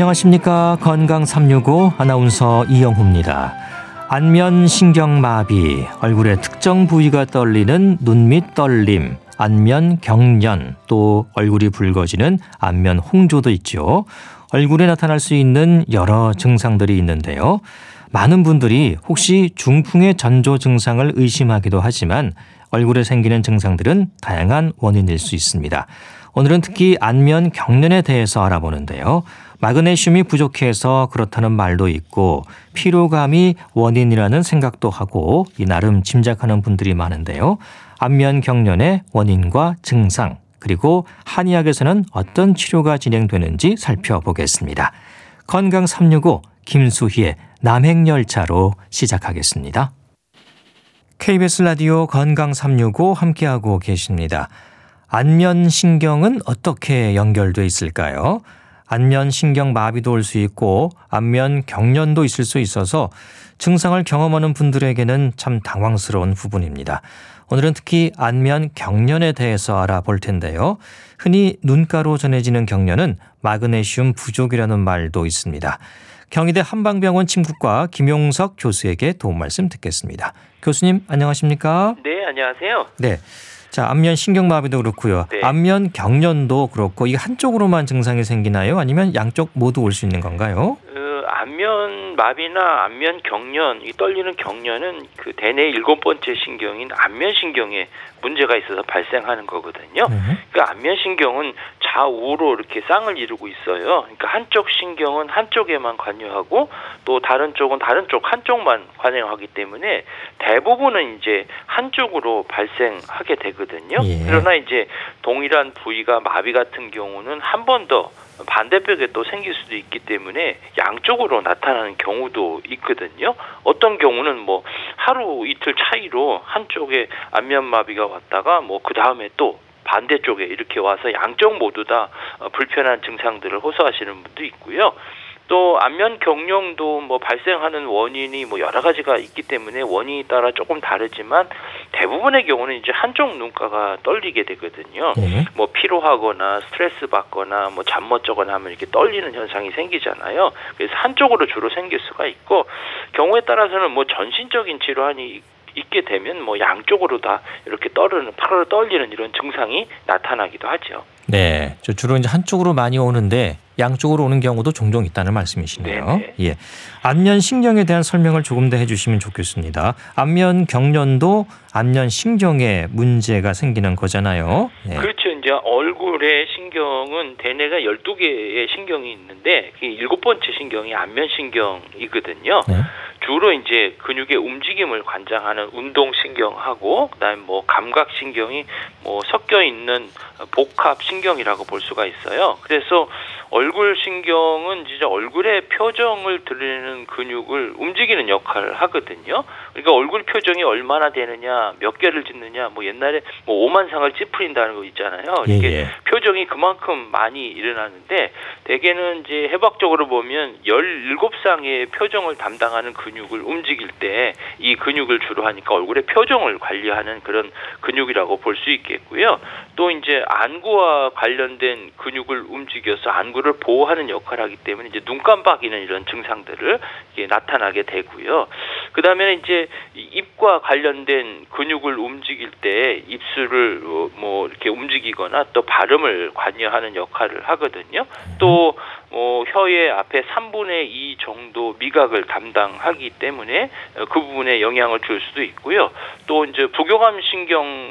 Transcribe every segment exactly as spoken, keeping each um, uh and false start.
안녕하십니까. 건강 삼육오 아나운서 이영호입니다. 안면신경마비, 얼굴의 특정 부위가 떨리는 눈밑 떨림, 안면경련, 또 얼굴이 붉어지는 안면홍조도 있죠. 얼굴에 나타날 수 있는 여러 증상들이 있는데요. 많은 분들이 혹시 중풍의 전조 증상을 의심하기도 하지만 얼굴에 생기는 증상들은 다양한 원인일 수 있습니다. 오늘은 특히 안면경련에 대해서 알아보는데요. 마그네슘이 부족해서 그렇다는 말도 있고 피로감이 원인이라는 생각도 하고 이 나름 짐작하는 분들이 많은데요. 안면경련의 원인과 증상, 그리고 한의학에서는 어떤 치료가 진행되는지 살펴보겠습니다. 건강 삼육오 김수희의 남행열차로 시작하겠습니다. 케이비에스 라디오 건강 삼육오 함께하고 계십니다. 안면신경은 어떻게 연결돼 있을까요? 안면신경 마비도 올 수 있고 안면경련도 있을 수 있어서 증상을 경험하는 분들에게는 참 당황스러운 부분입니다. 오늘은 특히 안면경련에 대해서 알아볼 텐데요. 흔히 눈가로 전해지는 경련은 마그네슘 부족이라는 말도 있습니다. 경희대 한방병원 침구과 김용석 교수에게 도움 말씀 듣겠습니다. 교수님 안녕하십니까? 네, 안녕하세요. 네. 자, 안면신경마비도 그렇고요. 네. 안면경련도 그렇고 이게 한쪽으로만 증상이 생기나요? 아니면 양쪽 모두 올 수 있는 건가요? 그 안면마비나 안면경련, 이 떨리는 경련은 그 대뇌 일곱 번째 신경인 안면신경에 문제가 있어서 발생하는 거거든요. 네. 그 안면신경은 좌우로 이렇게 쌍을 이루고 있어요. 그러니까 한쪽 신경은 한쪽에만 관여하고 또 다른 쪽은 다른 쪽 한쪽만 관여하기 때문에 대부분은 이제 한쪽으로 발생하게 되거든요. 예. 그러나 이제 동일한 부위가 마비 같은 경우는 한 번 더 반대벽에 또 생길 수도 있기 때문에 양쪽으로 나타나는 경우도 있거든요. 어떤 경우는 뭐 하루 이틀 차이로 한쪽에 안면마비가 왔다가 뭐 그 다음에 또 반대쪽에 이렇게 와서 양쪽 모두 다 불편한 증상들을 호소하시는 분도 있고요. 또 안면경련도 뭐 발생하는 원인이 뭐 여러 가지가 있기 때문에 원인에 따라 조금 다르지만 대부분의 경우는 이제 한쪽 눈가가 떨리게 되거든요. 네. 뭐 피로하거나 스트레스 받거나 뭐 잠 못 자거나 하면 이렇게 떨리는 현상이 생기잖아요. 그래서 한쪽으로 주로 생길 수가 있고 경우에 따라서는 뭐 전신적인 질환이 있게 되면 뭐 양쪽으로 다 이렇게 떨리는 파르르 떨리는 이런 증상이 나타나기도 하죠. 네, 저 주로 이제 한쪽으로 많이 오는데 양쪽으로 오는 경우도 종종 있다는 말씀이시네요. 네네. 예, 안면신경에 대한 설명을 조금 더 해주시면 좋겠습니다. 안면경련도 안면신경에 문제가 생기는 거잖아요. 네. 그렇죠. 이제 얼굴의 신경은 대뇌가 열두 개의 신경이 있는데 그 일곱 번째 신경이 안면신경이거든요. 네. 주로 이제 근육의 움직임을 관장하는 운동신경하고 그다음에 뭐 감각신경이 뭐 섞여 있는 복합신경이라고 볼 수가 있어요. 그래서 얼굴 신경은 진짜 얼굴의 표정을 드러내는 근육을 움직이는 역할을 하거든요. 그러니까 얼굴 표정이 얼마나 되느냐, 몇 개를 짓느냐, 뭐 옛날에 뭐 오만상을 찌푸린다는 거 있잖아요. 이게 예, 예. 표정이 그만큼 많이 일어나는데 대개는 이제 해박적으로 보면 열일곱 쌍의 표정을 담당하는 근육을 움직일 때 이 근육을 주로 하니까 얼굴의 표정을 관리하는 그런 근육이라고 볼 수 있겠고요. 또 이제 안구와 관련된 근육을 움직여서 안구를 보호하는 역할을 하기 때문에 이제 눈 깜빡이는 이런 증상들을 이게 나타나게 되고요. 그 다음에 이제 입과 관련된 근육을 움직일 때 입술을 뭐 이렇게 움직이거나 또 발음을 관여하는 역할을 하거든요. 또 뭐 혀의 앞에 삼분의 이 정도 미각을 담당하기 때문에 그 부분에 영향을 줄 수도 있고요. 또 이제 부교감 신경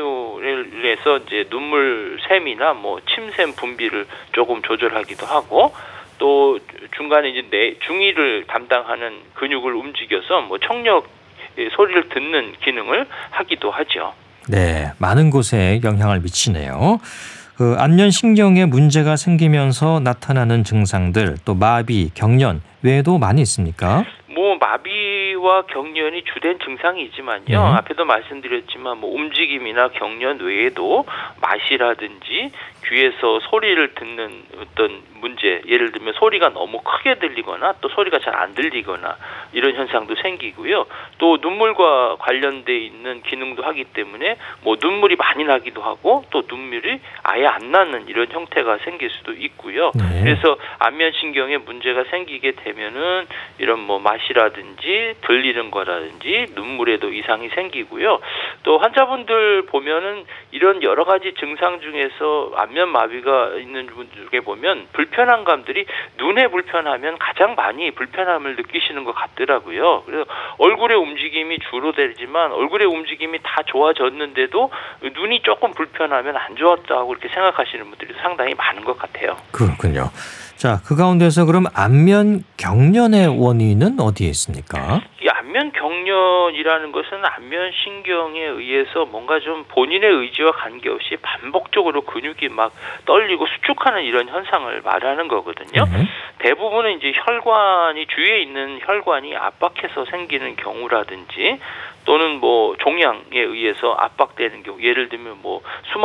섬유에서 이제 눈물 샘이나 뭐 침샘 분비를 조금 조절하기도 하고 또 중간에 이제 내 중이를 담당하는 근육을 움직여서 뭐 청력 소리를 듣는 기능을 하기도 하죠. 네, 많은 곳에 영향을 미치네요. 그 안면신경에 문제가 생기면서 나타나는 증상들, 또 마비, 경련 외에도 많이 있습니까? 뭐 마비와 경련이 주된 증상이지만요. 네. 앞에도 말씀드렸지만 뭐 움직임이나 경련 외에도 마시라든지 귀에서 소리를 듣는 어떤 문제, 예를 들면 소리가 너무 크게 들리거나 또 소리가 잘 안 들리거나 이런 현상도 생기고요. 또 눈물과 관련돼 있는 기능도 하기 때문에 뭐 눈물이 많이 나기도 하고 또 눈물이 아예 안 나는 이런 형태가 생길 수도 있고요. 네. 그래서 안면신경에 문제가 생기게 되면은 이런 뭐 맛이라든지 들리는 거라든지 눈물에도 이상이 생기고요. 또 환자분들 보면은 이런 여러 가지 증상 중에서 안면마비가 있는 분들 중에 보면 불편한 감들이 눈에 불편하면 가장 많이 불편함을 느끼시는 것 같더라고요. 그래서 얼굴의 움직임이 주로 되지만 얼굴의 움직임이 다 좋아졌는데도 눈이 조금 불편하면 안 좋았다고 이렇게 생각하시는 분들이 상당히 많은 것 같아요. 그렇군요. 자, 그 가운데서 그럼 안면 경련의 원인은 어디에 있습니까? 이 안면 경련이라는 것은 안면 신경에 의해서 뭔가 좀 본인의 의지와 관계없이 반복적으로 근육이 막 떨리고 수축하는 이런 현상을 말하는 거거든요. 네. 대부분은 이제 혈관이 주위에 있는 혈관이 압박해서 생기는 경우라든지 또는 뭐 종양에 의해서 압박되는 경우, 예를 들면 뭐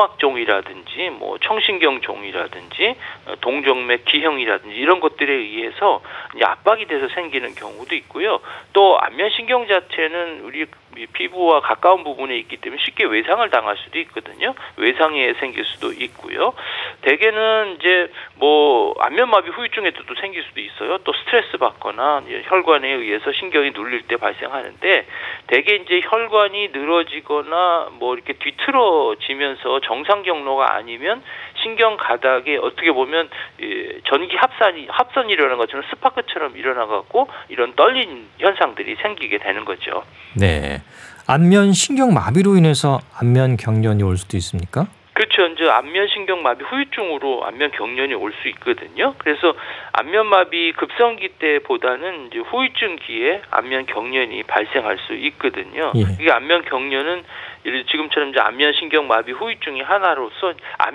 수막종이라든지 뭐 청신경종이라든지 동정맥 기형이라든지 이런 것들에 의해서 이제 압박이 돼서 생기는 경우도 있고요. 또 안면신경 자체는 우리 피부와 가까운 부분에 있기 때문에 쉽게 외상을 당할 수도 있거든요. 외상에 생길 수도 있고요. 대개는 이제 뭐 안면마비 후유증에도 또 생길 수도 있어요. 또 스트레스 받거나 혈관에 의해서 신경이 눌릴 때 발생하는데 대개 이제 혈관이 늘어지거나 뭐 이렇게 뒤틀어지면서 정상 경로가 아니면 신경 가닥에 어떻게 보면 전기 합산이 합선이 일어나는 것처럼 스파크처럼 일어나갖고 이런 떨린 현상들이 생기게 되는 거죠. 네, 안면 신경 마비로 인해서 안면 경련이 올 수도 있습니까? 그렇죠. 이제 안면신경마비 후유증으로 안면 경련이 올 수 있거든요. 그래서 안면마비 급성기 때보다는 이제 후유증기에 안면 경련이 발생할 수 있거든요. 예. 이게 안면 경련은 지금처럼 이제 안면신경마비 후유증이 하나로서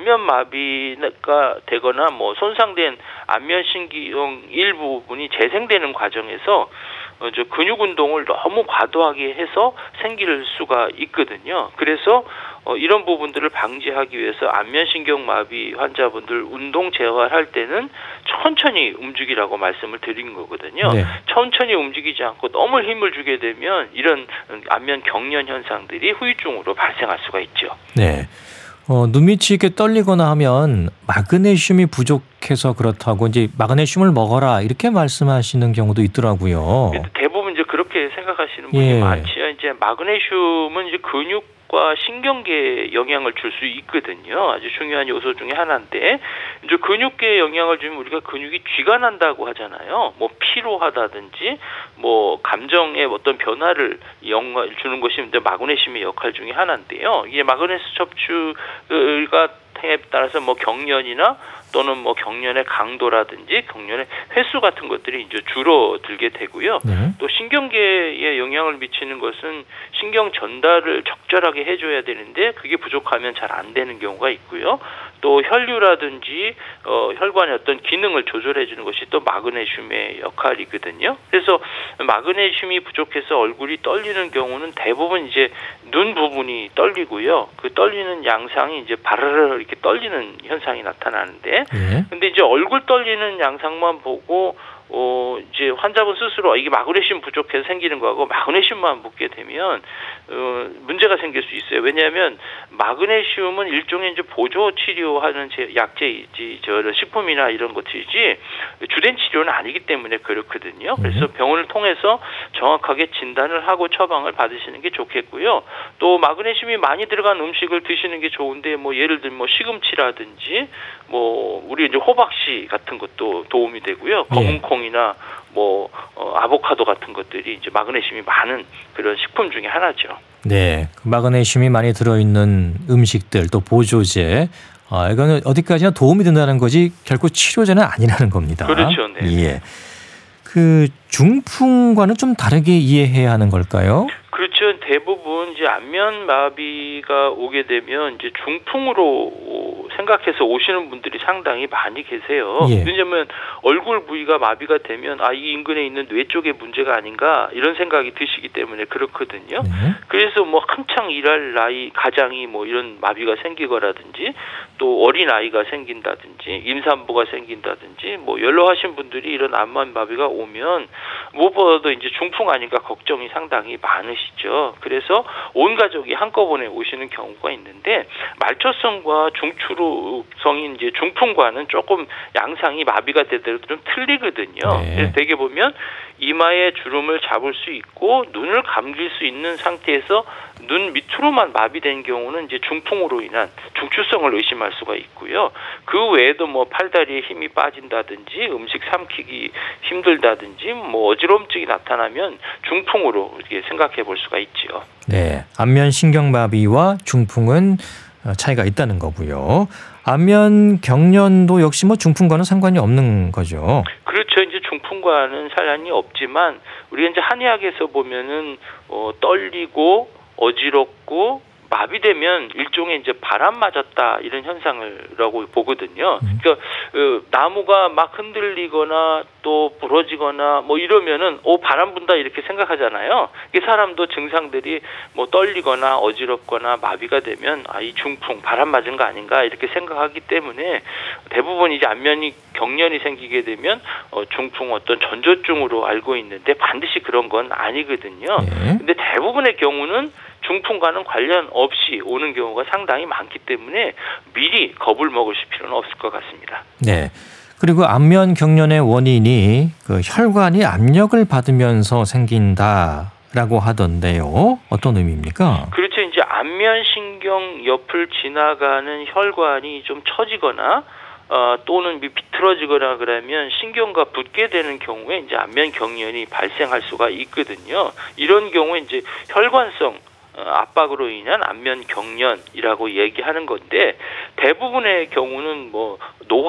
안면마비가 되거나 뭐 손상된 안면신경 일부분이 재생되는 과정에서 어, 저 근육 운동을 너무 과도하게 해서 생길 수가 있거든요. 그래서 어, 이런 부분들을 방지하기 위해서 안면신경마비 환자분들 운동 재활할 때는 천천히 움직이라고 말씀을 드린 거거든요. 네. 천천히 움직이지 않고 너무 힘을 주게 되면 이런 안면 경련 현상들이 후유증으로 발생할 수가 있죠. 네. 어, 눈밑이 이렇게 떨리거나 하면 마그네슘이 부족해서 그렇다고 이제 마그네슘을 먹어라 이렇게 말씀하시는 경우도 있더라고요. 대부분 이제 그렇게 생각하시는 분이 예. 많지요. 이제 마그네슘은 이제 근육과 신경계에 영향을 줄 수 있거든요. 아주 중요한 요소 중에 하나인데 이제 근육계에 영향을 주면 우리가 근육이 쥐가 난다고 하잖아요. 뭐 피로하다든지 뭐 감정의 어떤 변화를 영향을 주는 것이 이제 마그네슘의 역할 중에 하나인데요. 이게 마그네슘 섭취가 에 따라서 뭐 경련이나 또는 뭐 경련의 강도라든지 경련의 횟수 같은 것들이 이제 줄어들게 되고요. 네. 또 신경계에 영향을 미치는 것은 신경 전달을 적절하게 해줘야 되는데 그게 부족하면 잘 안 되는 경우가 있고요. 또 혈류라든지 어, 혈관의 어떤 기능을 조절해주는 것이 또 마그네슘의 역할이거든요. 그래서 마그네슘이 부족해서 얼굴이 떨리는 경우는 대부분 이제 눈 부분이 떨리고요. 그 떨리는 양상이 이제 바르르 이렇게 떨리는 현상이 나타나는데, 네. 근데 이제 얼굴 떨리는 양상만 보고 어, 이제 환자분 스스로 이게 마그네슘 부족해서 생기는 거하고 마그네슘만 묻게 되면 어, 문제가 생길 수 있어요. 왜냐하면 마그네슘은 일종의 이제 보조 치료하는 약제이지, 저 식품이나 이런 것이지 주된 치료는 아니기 때문에 그렇거든요. 그래서 병원을 통해서 정확하게 진단을 하고 처방을 받으시는 게 좋겠고요. 또 마그네슘이 많이 들어간 음식을 드시는 게 좋은데 뭐 예를 들면 뭐 시금치라든지 뭐 우리 이제 호박씨 같은 것도 도움이 되고요. 검은콩이나 뭐 어, 아보카도 같은 것들이 이제 마그네슘이 많은 그런 식품 중에 하나죠. 네, 마그네슘이 많이 들어있는 음식들 또 보조제, 아, 이거는 어디까지나 도움이 된다는 거지 결코 치료제는 아니라는 겁니다. 그렇죠, 네. 예. 그 중풍과는 좀 다르게 이해해야 하는 걸까요? 그렇죠. 대부분 이제 안면 마비가 오게 되면 이제 중풍으로 생각해서 오시는 분들이 상당히 많이 계세요. 예. 왜냐하면 얼굴 부위가 마비가 되면 아, 이 인근에 있는 뇌 쪽에 문제가 아닌가 이런 생각이 드시기 때문에 그렇거든요. 네. 그래서 뭐 한창 일할 나이 가장이 뭐 이런 마비가 생기거라든지 또 어린 아이가 생긴다든지 임산부가 생긴다든지 뭐 연로하신 분들이 이런 안면 마비가 오면 무엇보다도 이제 중풍 아닌가 걱정이 상당히 많으시죠. 그래서 온 가족이 한꺼번에 오시는 경우가 있는데 말초성과 중추성인 이제 중풍과는 조금 양상이 마비가 되더라도 좀 틀리거든요. 네. 그래서 되게 보면 이마에 주름을 잡을 수 있고 눈을 감길 수 있는 상태에서 눈 밑으로만 마비된 경우는 이제 중풍으로 인한 중추성을 의심할 수가 있고요. 그 외에도 뭐 팔다리에 힘이 빠진다든지 음식 삼키기 힘들다든지 뭐 어지럼증이 나타나면 중풍으로 이렇게 생각해 볼 수가 있죠. 네, 안면 신경마비와 중풍은 차이가 있다는 거고요. 안면 경련도 역시 뭐 중풍과는 상관이 없는 거죠. 그렇죠. 이제 중풍과는 상관이 없지만 우리가 이제 한의학에서 보면은 어, 떨리고 어지럽고 마비되면 일종의 이제 바람 맞았다 이런 현상을라고 보거든요. 그러니까 어, 나무가 막 흔들리거나 또 부러지거나 뭐 이러면은 오 바람 분다 이렇게 생각하잖아요. 이 사람도 증상들이 뭐 떨리거나 어지럽거나 마비가 되면 아, 이 중풍 바람 맞은 거 아닌가 이렇게 생각하기 때문에 대부분 이제 안면이 경련이 생기게 되면 어, 중풍 어떤 전조증으로 알고 있는데 반드시 그런 건 아니거든요. 네. 근데 대부분의 경우는 중풍과는 관련 없이 오는 경우가 상당히 많기 때문에 미리 겁을 먹으실 필요는 없을 것 같습니다. 네. 그리고 안면 경련의 원인이 그 혈관이 압력을 받으면서 생긴다라고 하던데요. 어떤 의미입니까? 그렇죠. 이제 안면신경 옆을 지나가는 혈관이 좀 처지거나 어, 또는 비틀어지거나 그러면 신경과 붙게 되는 경우에 이제 안면 경련이 발생할 수가 있거든요. 이런 경우에 이제 혈관성 압박으로 인한 안면 경련이라고 얘기하는 건데 대부분의 경우는 뭐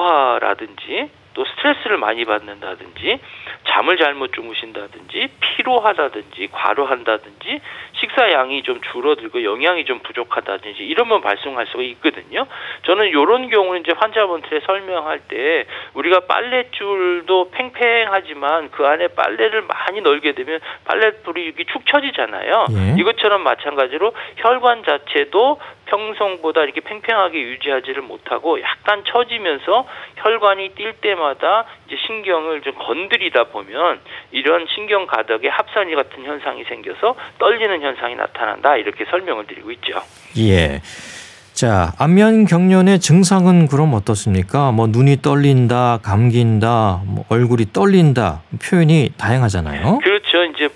노화라든지 또 스트레스를 많이 받는다든지 잠을 잘못 주무신다든지 피로하다든지 과로한다든지 식사량이 좀 줄어들고 영양이 좀 부족하다든지 이러면 발생할 수가 있거든요. 저는 이런 경우는 이제 환자분들에 설명할 때 우리가 빨랫줄도 팽팽하지만 그 안에 빨래를 많이 널게 되면 빨랫불이 이렇게 축 처지잖아요. 예. 이것처럼 마찬가지로 혈관 자체도 평소보다 이렇게 팽팽하게 유지하지를 못하고 약간 처지면서 혈관이 뛸 때마다 이제 신경을 좀 건드리다 보면 이런 신경 가덕에 합선이 같은 현상이 생겨서 떨리는 현상이 나타난다 이렇게 설명을 드리고 있죠. 예. 자, 안면 경련의 증상은 그럼 어떻습니까? 뭐 눈이 떨린다, 감긴다, 뭐 얼굴이 떨린다 표현이 다양하잖아요. 그렇죠. 이제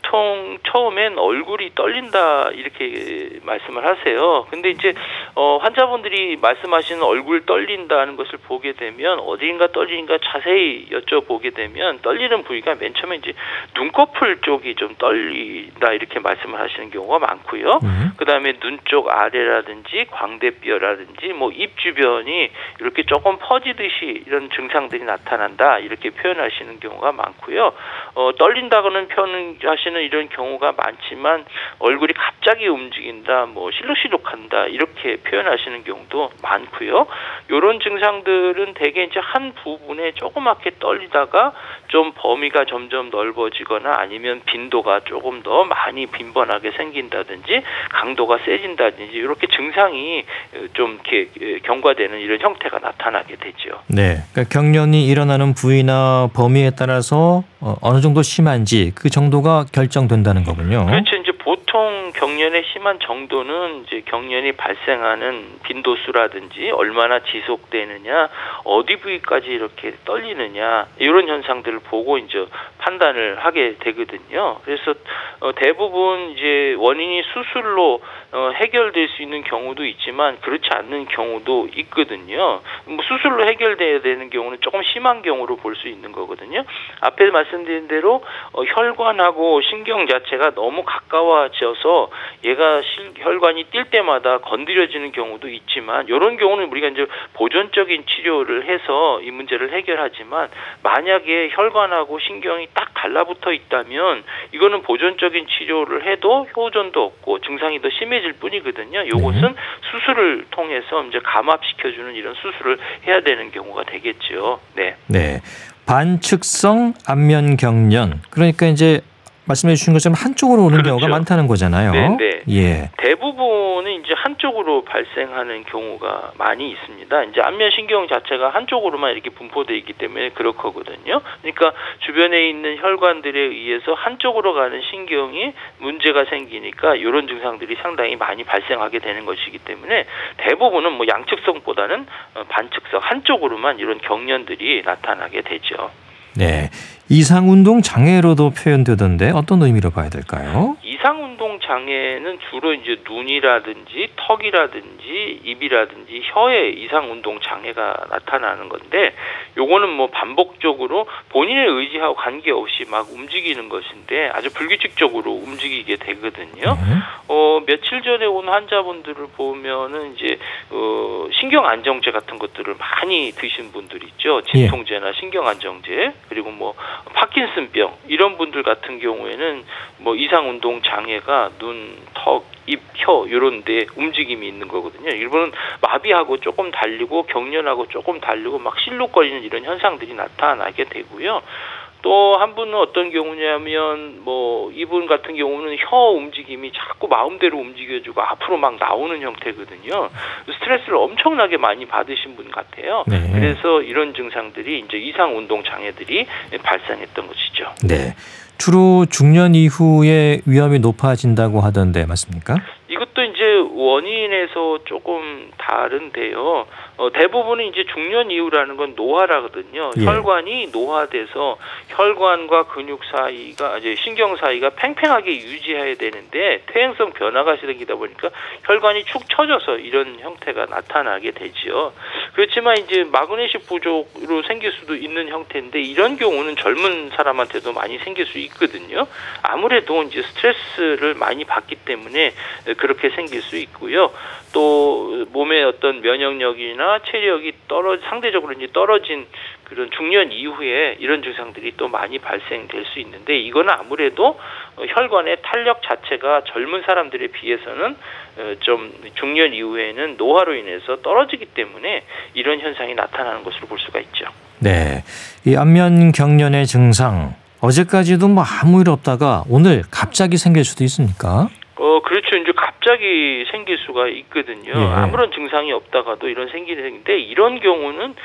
보통 처음엔 얼굴이 떨린다 이렇게 말씀을 하세요. 근데 이제 어, 환자분들이 말씀하시는 얼굴 떨린다는 것을 보게 되면 어디인가 떨리는가 자세히 여쭤보게 되면 떨리는 부위가 맨 처음에 이제 눈꺼풀 쪽이 좀 떨린다 이렇게 말씀을 하시는 경우가 많고요. 음. 그다음에 눈 쪽 아래라든지 광대뼈라든지 뭐 입 주변이 이렇게 조금 퍼지듯이 이런 증상들이 나타난다 이렇게 표현하시는 경우가 많고요. 어, 떨린다고는 표현하시는 이런 경우가 많지만 얼굴이 갑자기 움직인다, 뭐 실룩실룩한다 이렇게 표현하시는 경우도 많고요. 이런 증상들은 대개 이제 한 부분에 조그맣게 떨리다가 좀 범위가 점점 넓어지거나 아니면 빈도가 조금 더 많이 빈번하게 생긴다든지 강도가 세진다든지 이렇게 증상이 좀 이렇게 경과되는 이런 형태가 나타나게 되죠. 네, 그러니까 경련이 일어나는 부위나 범위에 따라서 어느 정도 심한지 그 정도가 결정된다는 거군요. 그렇죠. 이제 보통 경련의 심한 정도는 이제 경련이 발생하는 빈도수라든지 얼마나 지속되느냐, 어디 부위까지 이렇게 떨리느냐 이런 현상들을 보고 이제 판단을 하게 되거든요. 그래서 어, 대부분 이제 원인이 수술로 어, 해결될 수 있는 경우도 있지만 그렇지 않는 경우도 있거든요. 뭐 수술로 해결돼야 되는 경우는 조금 심한 경우로 볼 수 있는 거거든요. 앞에 말씀드린 대로 어, 혈관하고 신경 자체가 너무 가까워지 있어서 얘가 실, 혈관이 뛸 때마다 건드려지는 경우도 있지만 이런 경우는 우리가 이제 보존적인 치료를 해서 이 문제를 해결하지만 만약에 혈관하고 신경이 딱 달라붙어 있다면 이거는 보존적인 치료를 해도 효전도 없고 증상이 더 심해질 뿐이거든요. 요것은 네. 수술을 통해서 이제 감압시켜주는 이런 수술을 해야 되는 경우가 되겠죠. 네. 네. 반측성 안면 경련. 그러니까 이제 말씀해 주신 것처럼 한쪽으로 오는 그렇죠. 경우가 많다는 거잖아요. 네, 네. 예. 대부분은 이제 한쪽으로 발생하는 경우가 많이 있습니다. 이제 안면 신경 자체가 한쪽으로만 이렇게 분포되어 있기 때문에 그렇거든요. 그러니까 주변에 있는 혈관들에 의해서 한쪽으로 가는 신경이 문제가 생기니까 이런 증상들이 상당히 많이 발생하게 되는 것이기 때문에 대부분은 뭐 양측성보다는 반측성 한쪽으로만 이런 경련들이 나타나게 되죠. 네. 이상운동 장애로도 표현되던데 어떤 의미로 봐야 될까요? 이상운동 장애는 주로 이제 눈이라든지 턱이라든지 입이라든지 혀에 이상운동 장애가 나타나는 건데 요거는 뭐 반복적으로 본인의 의지하고 관계없이 막 움직이는 것인데 아주 불규칙적으로 움직이게 되거든요. 네. 어, 며칠 전에 온 환자분들을 보면은 이제 어, 신경 안정제 같은 것들을 많이 드신 분들 있죠. 진통제나 신경 안정제 그리고 뭐 파킨슨병 이런 분들 같은 경우에는 뭐 이상 운동 장애가 눈, 턱, 입, 혀 이런 데 움직임이 있는 거거든요. 일부는 마비하고 조금 달리고 경련하고 조금 달리고 막 실룩거리는 이런 현상들이 나타나게 되고요. 또 한 분은 어떤 경우냐면 뭐 이분 같은 경우는 혀 움직임이 자꾸 마음대로 움직여주고 앞으로 막 나오는 형태거든요. 스트레스를 엄청나게 많이 받으신 분 같아요. 네. 그래서 이런 증상들이 이제 이상 운동 장애들이 발생했던 것이죠. 네. 주로 중년 이후에 위험이 높아진다고 하던데 맞습니까? 이것도 이제 원인에서 조금 다른데요. 어, 대부분은 이제 중년 이후라는 건 노화라거든요. 예. 혈관이 노화돼서 혈관과 근육 사이가 이제 신경 사이가 팽팽하게 유지해야 되는데 퇴행성 변화가 생기다 보니까 혈관이 축 처져서 이런 형태가 나타나게 되지요. 그렇지만 이제 마그네슘 부족으로 생길 수도 있는 형태인데 이런 경우는 젊은 사람한테도 많이 생길 수 있거든요. 아무래도 이제 스트레스를 많이 받기 때문에 그렇게 생길 수 있고요. 또 몸의 어떤 면역력이나 체력이 떨어 상대적으로 이제 떨어진 그런 중년 이후에 이런 증상들이 또 많이 발생될 수 있는데 이거는 아무래도 혈관의 탄력 자체가 젊은 사람들에 비해서는 좀 중년 이후에는 노화로 인해서 떨어지기 때문에 이런 현상이 나타나는 것으로 볼 수가 있죠. 네, 이 안면 경련의 증상 어제까지도 뭐 아무 일 없다가 오늘 갑자기 생길 수도 있습니까? 어, 그렇죠. 이제 갑자기 생길 수가 있거든요. 예. 아무런 증상이 없다가도 이런 생기는데 이런 경우는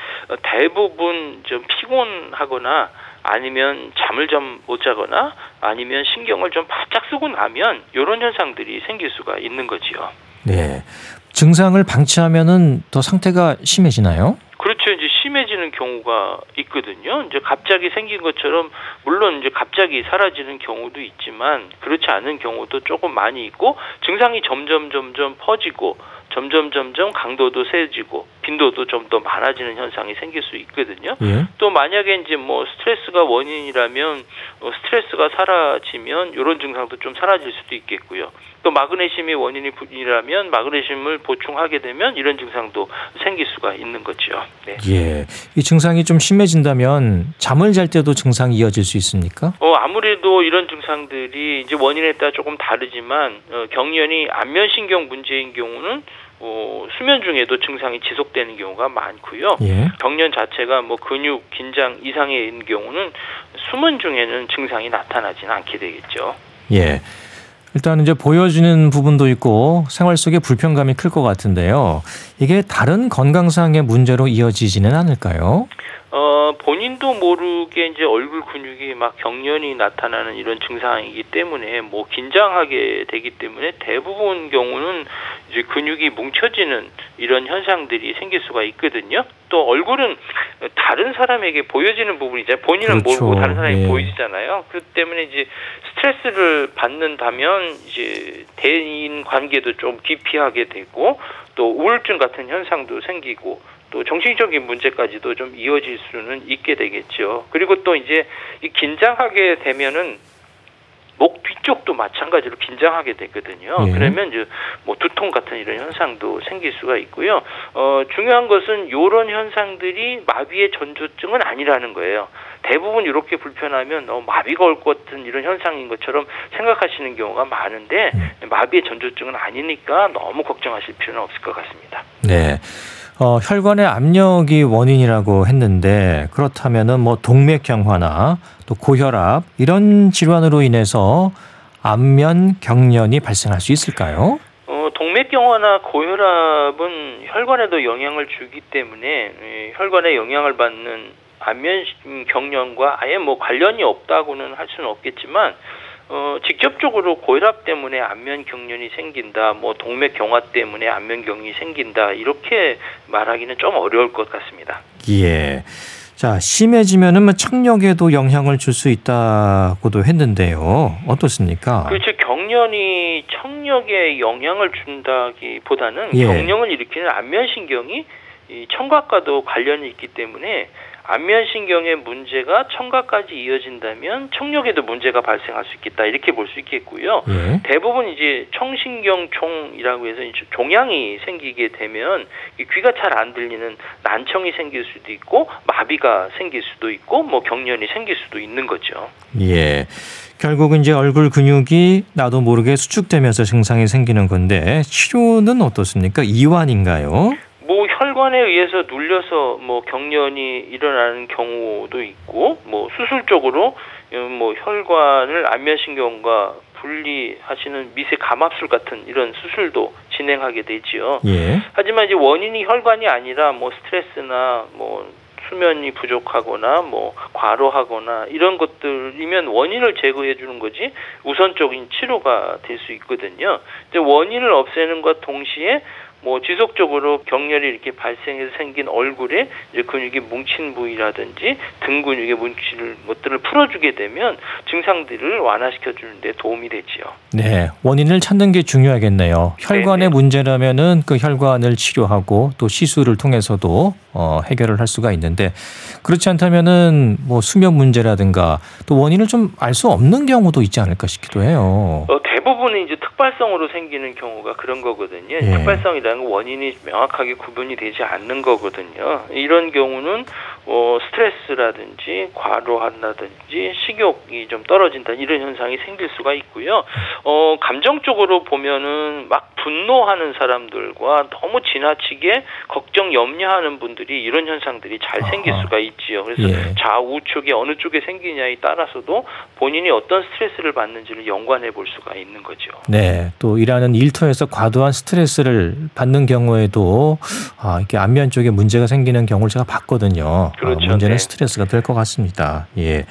대부분 좀 피곤하거나 아니면 잠을 좀 못 자거나 아니면 신경을 좀 바짝 쓰고 나면 이런 현상들이 생길 수가 있는 거지요. 네. 증상을 방치하면은 더 상태가 심해지나요? 그렇죠. 이제 심해지는 경우가 있거든요. 이제 갑자기 생긴 것처럼 물론 이제 갑자기 사라지는 경우도 있지만 그렇지 않은 경우도 조금 많이 있고 증상이 점점 점점 퍼지고 점점 점점 강도도 세지고 빈도도 좀 더 많아지는 현상이 생길 수 있거든요. 예. 또 만약에 이제 뭐 스트레스가 원인이라면 어, 스트레스가 사라지면 이런 증상도 좀 사라질 수도 있겠고요. 또 마그네슘이 원인이라면 마그네슘을 보충하게 되면 이런 증상도 생길 수가 있는 거죠. 네. 예, 이 증상이 좀 심해진다면 잠을 잘 때도 증상이 이어질 수 있습니까? 어, 아무래도 이런 증상들이 이제 원인에 따라 조금 다르지만 어, 경련이 안면신경 문제인 경우는 어, 수면 중에도 증상이 지속되는 경우가 많고요. 예. 경련 자체가 뭐 근육 긴장 이상인 경우는 수면 중에는 증상이 나타나지는 않게 되겠죠. 예. 일단 이제 보여지는 부분도 있고 생활 속에 불편감이 클 것 같은데요. 이게 다른 건강상의 문제로 이어지지는 않을까요? 어, 본인도 모르게 이제 얼굴 근육이 막 경련이 나타나는 이런 증상이기 때문에 뭐 긴장하게 되기 때문에 대부분 경우는 이제 근육이 뭉쳐지는 이런 현상들이 생길 수가 있거든요. 또 얼굴은 다른 사람에게 보여지는 부분이잖아요. 본인은 그렇죠. 모르고 다른 사람이 예. 보이잖아요. 그렇기 때문에 이제 스트레스를 받는다면 이제 대인 관계도 좀 기피하게 되고 또 우울증 같은 현상도 생기고 또 정신적인 문제까지도 좀 이어질 수는 있게 되겠죠. 그리고 또 이제 이 긴장하게 되면은 목 뒤쪽도 마찬가지로 긴장하게 되거든요. 예. 그러면 이제 뭐 두통 같은 이런 현상도 생길 수가 있고요. 어, 중요한 것은 이런 현상들이 마비의 전조증은 아니라는 거예요. 대부분 이렇게 불편하면 어, 마비가 올 것 같은 이런 현상인 것처럼 생각하시는 경우가 많은데 마비의 전조증은 아니니까 너무 걱정하실 필요는 없을 것 같습니다. 네. 어, 혈관의 압력이 원인이라고 했는데 그렇다면은 뭐 동맥경화나 또 고혈압 이런 질환으로 인해서 안면 경련이 발생할 수 있을까요? 어, 동맥경화나 고혈압은 혈관에도 영향을 주기 때문에 예, 혈관에 영향을 받는 안면 경련과 아예 뭐 관련이 없다고는 할 수는 없겠지만 어, 직접적으로 고혈압 때문에 안면 경련이 생긴다, 뭐 동맥 경화 때문에 안면 경련이 생긴다 이렇게 말하기는 좀 어려울 것 같습니다. 예. 자, 심해지면은 뭐 청력에도 영향을 줄 수 있다고도 했는데요. 어떻습니까? 그렇죠. 경련이 청력에 영향을 준다기보다는 예. 경련을 일으키는 안면신경이 이 청각과도 관련이 있기 때문에 안면신경의 문제가 청각까지 이어진다면 청력에도 문제가 발생할 수 있겠다 이렇게 볼 수 있겠고요. 예. 대부분 이제 청신경종이라고 해서 종양이 생기게 되면 귀가 잘 안 들리는 난청이 생길 수도 있고 마비가 생길 수도 있고 뭐 경련이 생길 수도 있는 거죠. 예. 결국은 이제 얼굴 근육이 나도 모르게 수축되면서 증상이 생기는 건데 치료는 어떻습니까? 이완인가요? 뭐 혈관에 의해서 눌려서 뭐 경련이 일어나는 경우도 있고 뭐 수술적으로 뭐 혈관을 안면신경과 분리하시는 미세 감압술 같은 이런 수술도 진행하게 되지요. 예. 하지만 이제 원인이 혈관이 아니라 뭐 스트레스나 뭐 수면이 부족하거나 뭐 과로하거나 이런 것들이면 원인을 제거해 주는 거지 우선적인 치료가 될 수 있거든요. 이제 원인을 없애는 것 동시에 뭐 지속적으로 경련이 이렇게 발생해서 생긴 얼굴에 이제 근육이 뭉친 부위라든지 등 근육에 뭉칠 것들을 풀어주게 되면 증상들을 완화시켜 주는데 도움이 되지요. 네, 원인을 찾는 게 중요하겠네요. 혈관의 네네. 문제라면은 그 혈관을 치료하고 또 시술을 통해서도 어, 해결을 할 수가 있는데 그렇지 않다면은 뭐 수면 문제라든가 또 원인을 좀 알 수 없는 경우도 있지 않을까 싶기도 해요. 어, 대부분은 이제 특발성으로 생기는 경우가 그런 거거든요. 예. 특발성이라는 건 원인이 명확하게 구분이 되지 않는 거거든요. 이런 경우는 어, 스트레스라든지 과로한다든지 식욕이 좀 떨어진다 이런 현상이 생길 수가 있고요. 어, 감정적으로 보면은 막 분노하는 사람들과 너무 지나치게 걱정 염려하는 분들이 이런 현상들이 잘 생길 아하. 수가 있지요. 그래서 예. 좌우측에 어느 쪽에 생기냐에 따라서도 본인이 어떤 스트레스를 받는지를 연관해 볼 수가 있는 거죠. 네, 또 일하는 일터에서 과도한 스트레스를 받는 경우에도 아, 이렇게 안면 쪽에 문제가 생기는 경우를 제가 봤거든요. 그렇죠. 아, 문제는 네. 스트레스가 될 것 같습니다. 예.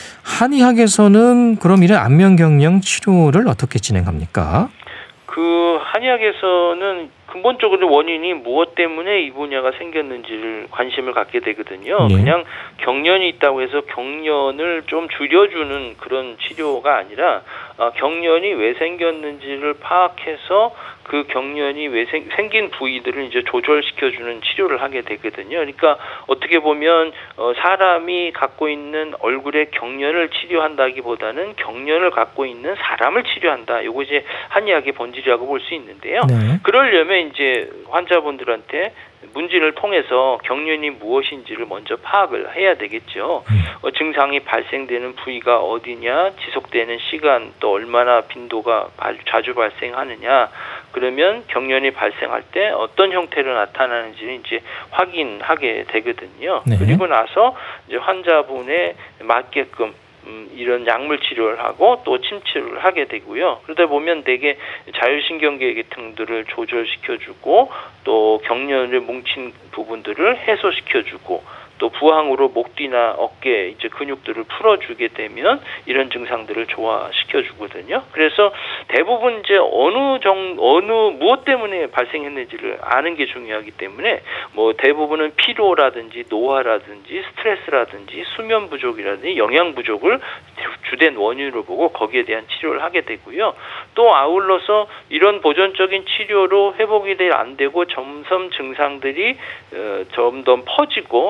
한의학에서는 그럼 이런 안면 경련 치료를 어떻게 진행합니까? 그 한의학에서는 근본적으로 원인이 무엇 때문에 이 분야가 생겼는지를 관심을 갖게 되거든요. 네. 그냥 경련이 있다고 해서 경련을 좀 줄여주는 그런 치료가 아니라 어, 경련이 왜 생겼는지를 파악해서 그 경련이 왜 생, 생긴 부위들을 이제 조절시켜주는 치료를 하게 되거든요. 그러니까 어떻게 보면 어, 사람이 갖고 있는 얼굴의 경련을 치료한다기보다는 경련을 갖고 있는 사람을 치료한다. 이거 이제 한의학의 본질이라고 볼 수 있는데요. 네. 그러려면 이제 환자분들한테 문진을 통해서 경련이 무엇인지를 먼저 파악을 해야 되겠죠. 어, 증상이 발생되는 부위가 어디냐, 지속되는 시간, 또 얼마나 빈도가 자주 발생하느냐, 그러면 경련이 발생할 때 어떤 형태로 나타나는지를 이제 확인하게 되거든요. 네. 그리고 나서 이제 환자분에 맞게끔 음, 이런 약물 치료를 하고 또 침치료를 하게 되고요. 그러다 보면 대개 자율신경계 계통들을 조절시켜주고 또 경련을 뭉친 부분들을 해소시켜주고 또 부항으로 목 뒤나 어깨 이제 근육들을 풀어주게 되면 이런 증상들을 조화시켜주거든요. 그래서 대부분 이제 어느 정 어느 무엇 때문에 발생했는지를 아는 게 중요하기 때문에 뭐 대부분은 피로라든지 노화라든지 스트레스라든지 수면 부족이라든지 영양 부족을 주된 원인으로 보고 거기에 대한 치료를 하게 되고요. 또 아울러서 이런 보존적인 치료로 회복이 안 되고 점점 증상들이 어, 점점 퍼지고 강도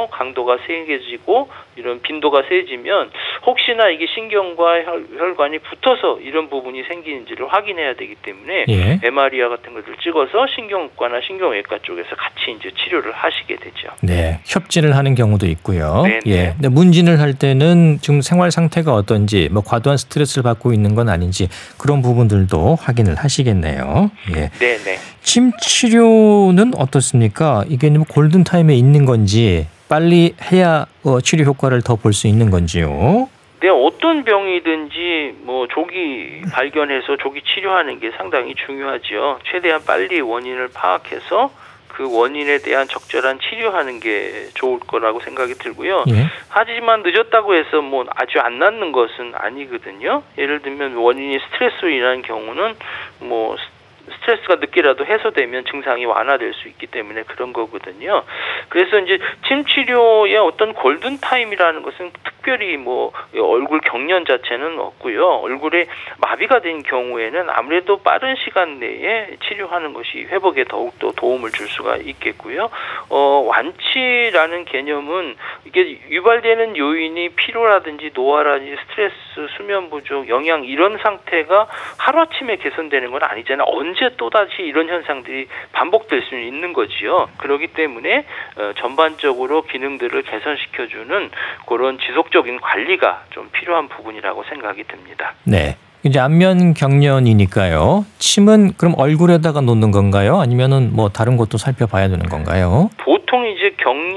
강도가 세게지고 이런 빈도가 세지면 혹시나 이게 신경과 혈, 혈관이 붙어서 이런 부분이 생기는지를 확인해야 되기 때문에 예. 엠알아이알 같은 것을 찍어서 신경과나 신경외과 쪽에서 같이 이제 치료를 하시게 되죠. 네, 협진을 하는 경우도 있고요. 네네. 예. 근데 문진을 할 때는 지금 생활 상태가 어떤지, 뭐 과도한 스트레스를 받고 있는 건 아닌지 그런 부분들도 확인을 하시겠네요. 예. 네네. 침 치료는 어떻습니까? 이게 뭐 골든 타임에 있는 건지 빨리 해야 어, 치료 효과를 더 볼 수 있는 건지요? 네, 어떤 병이든지 뭐 조기 발견해서 조기 치료하는 게 상당히 중요하죠. 최대한 빨리 원인을 파악해서 그 원인에 대한 적절한 치료하는 게 좋을 거라고 생각이 들고요. 예. 하지만 늦었다고 해서 뭐 아주 안 낫는 것은 아니거든요. 예를 들면 원인이 스트레스로 인한 경우는 뭐 스트레스가 늦게라도 해소되면 증상이 완화될 수 있기 때문에 그런 거거든요. 그래서 이제 침 치료의 어떤 골든 타임이라는 것은 특별히 뭐 얼굴 경련 자체는 없고요. 얼굴에 마비가 된 경우에는 아무래도 빠른 시간 내에 치료하는 것이 회복에 더욱더 도움을 줄 수가 있겠고요. 어, 완치라는 개념은 이게 유발되는 요인이 피로라든지 노화라든지 스트레스, 수면 부족, 영양 이런 상태가 하루아침에 개선되는 건 아니잖아요. 언제 또다시 이런 현상들이 반복될 수는 있는 거지요. 그렇기 때문에 어, 전반적으로 기능들을 개선시켜주는 그런 지속적인 관리가 좀 필요한 부분이라고 생각이 듭니다. 네. 이제 안면 경련이니까요. 침은 그럼 얼굴에다가 놓는 건가요? 아니면은 뭐 다른 곳도 살펴봐야 되는 건가요? 보통 이제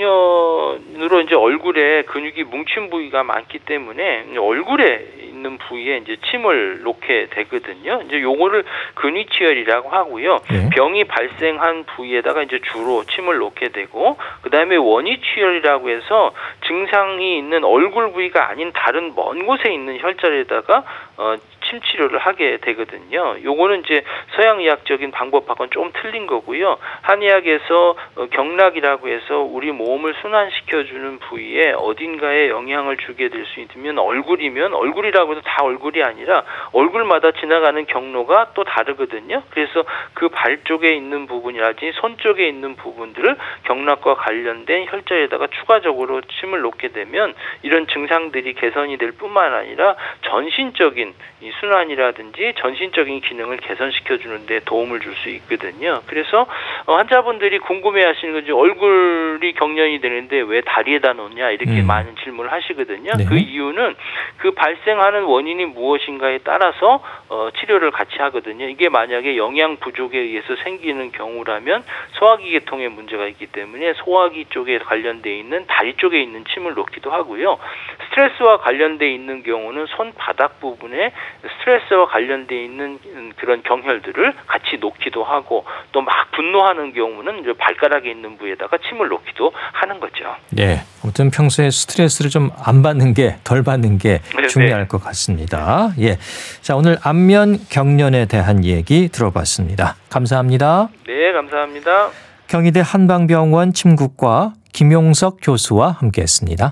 경련으로 이제 얼굴에 근육이 뭉친 부위가 많기 때문에 얼굴에 있는 부위에 이제 침을 놓게 되거든요. 이제 요거를 근위치열이라고 하고요. 네. 병이 발생한 부위에다가 이제 주로 침을 놓게 되고, 그 다음에 원위치열이라고 해서 증상이 있는 얼굴 부위가 아닌 다른 먼 곳에 있는 혈자리에다가 어, 침 치료를 하게 되거든요. 요거는 이제 서양의학적인 방법하고는 좀 틀린 거고요. 한의학에서 어, 경락이라고 해서 우리 몸을 순환시켜주는 부위에 어딘가에 영향을 주게 될 수 있으면 얼굴이면 얼굴이라고 해서 다 얼굴이 아니라 얼굴마다 지나가는 경로가 또 다르거든요. 그래서 그 발 쪽에 있는 부분이라든지 손 쪽에 있는 부분들을 경락과 관련된 혈자리에다가 추가적으로 침을 놓게 되면 이런 증상들이 개선이 될 뿐만 아니라 전신적인 이 순환이라든지 전신적인 기능을 개선시켜주는 데 도움을 줄 수 있거든요. 그래서 환자분들이 궁금해하시는 건지 얼굴이 경련이 되는데 왜 다리에다 놓냐 이렇게 음. 많은 질문을 하시거든요. 네. 그 이유는 그 발생하는 원인이 무엇인가에 따라서 어, 치료를 같이 하거든요. 이게 만약에 영양 부족에 의해서 생기는 경우라면 소화기 계통에 문제가 있기 때문에 소화기 쪽에 관련돼 있는 다리 쪽에 있는 침을 놓기도 하고요. 스트레스와 관련돼 있는 경우는 손바닥 부분에 스트레스와 관련돼 있는 그런 경혈들을 같이 놓기도 하고, 또 막 분노하는 경우는 이제 발가락에 있는 부위에다가 침을 놓기도 하는 거죠. 네. 아무튼 평소에 스트레스를 좀 안 받는 게, 덜 받는 게 네, 중요할 네. 것 같습니다. 예. 자, 오늘 안면 경련에 대한 얘기 들어봤습니다. 감사합니다. 네, 감사합니다. 경희대 한방병원 침구과 김용석 교수와 함께했습니다.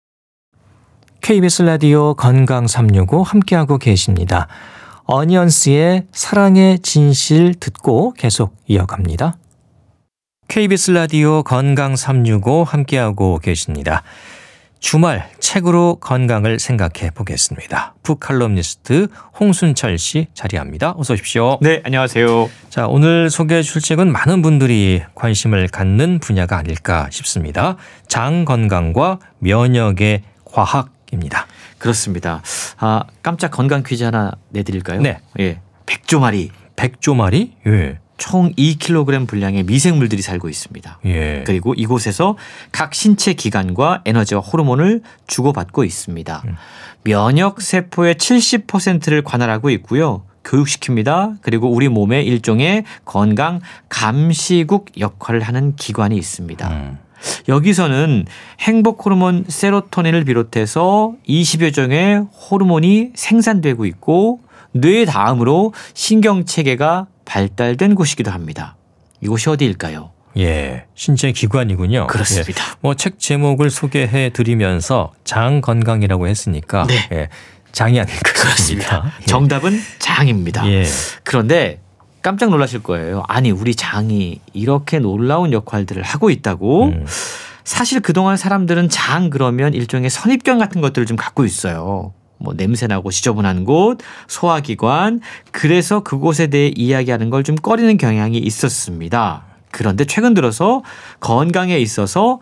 케이비에스 라디오 건강 삼육오 함께하고 계십니다. 어니언스의 사랑의 진실 듣고 계속 이어갑니다. 케이비에스 라디오 건강 삼육오 함께하고 계십니다. 주말 책으로 건강을 생각해 보겠습니다. 북칼럼니스트 홍순철 씨 자리합니다. 어서 오십시오. 네, 안녕하세요. 자, 오늘 소개해 주실 책은 많은 분들이 관심을 갖는 분야가 아닐까 싶습니다. 장 건강과 면역의 과학입니다. 그렇습니다. 아, 깜짝 건강 퀴즈 하나 내드릴까요? 네. 예, 백조마리. 백조마리? 예. 총 이 킬로그램 분량의 미생물들이 살고 있습니다. 예. 그리고 이곳에서 각 신체 기관과 에너지와 호르몬을 주고받고 있습니다. 음. 면역 세포의 칠십 퍼센트를 관할하고 있고요. 교육시킵니다. 그리고 우리 몸의 일종의 건강 감시국 역할을 하는 기관이 있습니다. 음. 여기서는 행복 호르몬 세로토닌을 비롯해서 이십여 종의 호르몬이 생산되고 있고 뇌 다음으로 신경체계가 발달된 곳이기도 합니다. 이곳이 어디일까요? 예, 신체 기관이군요. 그렇습니다. 예. 뭐 책 제목을 소개해 드리면서 장 건강이라고 했으니까 네. 예, 장이 아닐까 싶습니다. 예. 정답은 장입니다. 예. 그런데 깜짝 놀라실 거예요. 아니, 우리 장이 이렇게 놀라운 역할들을 하고 있다고? 음. 사실 그동안 사람들은 장 그러면 일종의 선입견 같은 것들을 좀 갖고 있어요. 뭐 냄새나고 지저분한 곳, 소화기관, 그래서 그곳에 대해 이야기하는 걸 좀 꺼리는 경향이 있었습니다. 그런데 최근 들어서 건강에 있어서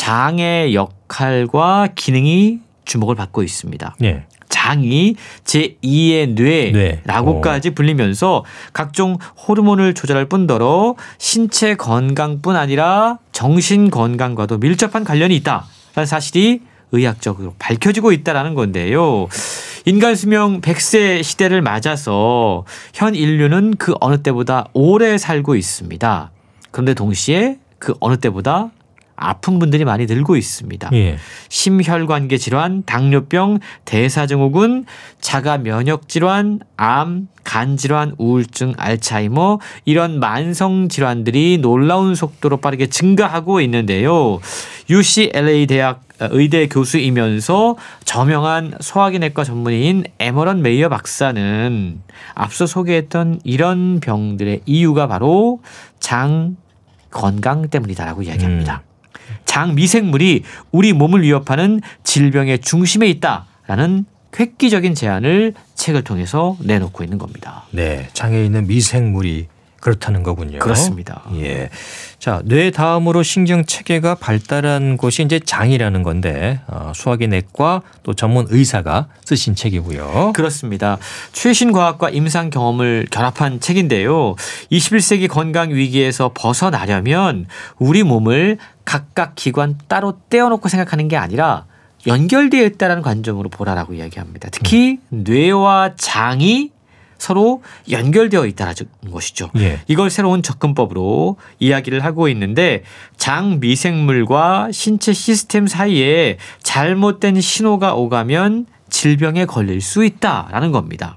장의 역할과 기능이 주목을 받고 있습니다. 예. 장이 제이의 뇌라고까지 네. 불리면서 각종 호르몬을 조절할 뿐더러 신체 건강뿐 아니라 정신 건강과도 밀접한 관련이 있다라는 사실이 의학적으로 밝혀지고 있다는 건데요. 인간 수명 백 세 시대를 맞아서 현 인류는 그 어느 때보다 오래 살고 있습니다. 그런데 동시에 그 어느 때보다 아픈 분들이 많이 늘고 있습니다. 예. 심혈관계 질환, 당뇨병, 대사증후군, 자가 면역 질환, 암, 간 질환, 우울증, 알츠하이머 이런 만성 질환들이 놀라운 속도로 빠르게 증가하고 있는데요. 유씨엘에이 대학 의대 교수이면서 저명한 소화기내과 전문의인 에머런 메이어 박사는 앞서 소개했던 이런 병들의 이유가 바로 장 건강 때문이다라고 이야기합니다. 음. 장 미생물이 우리 몸을 위협하는 질병의 중심에 있다라는 획기적인 제안을 책을 통해서 내놓고 있는 겁니다. 네, 장에 있는 미생물이 그렇다는 거군요. 그렇습니다. 예. 자, 뇌 다음으로 신경 체계가 발달한 곳이 이제 장이라는 건데 어, 소화기 내과 또 전문 의사가 쓰신 책이고요. 그렇습니다. 최신 과학과 임상 경험을 결합한 책인데요. 이십일 세기 건강 위기에서 벗어나려면 우리 몸을 각각 기관 따로 떼어놓고 생각하는 게 아니라 연결되어 있다는 관점으로 보라라고 이야기합니다. 특히 음. 뇌와 장이 서로 연결되어 있다는 것이죠. 예. 이걸 새로운 접근법으로 이야기를 하고 있는데 장 미생물과 신체 시스템 사이에 잘못된 신호가 오가면 질병에 걸릴 수 있다라는 겁니다.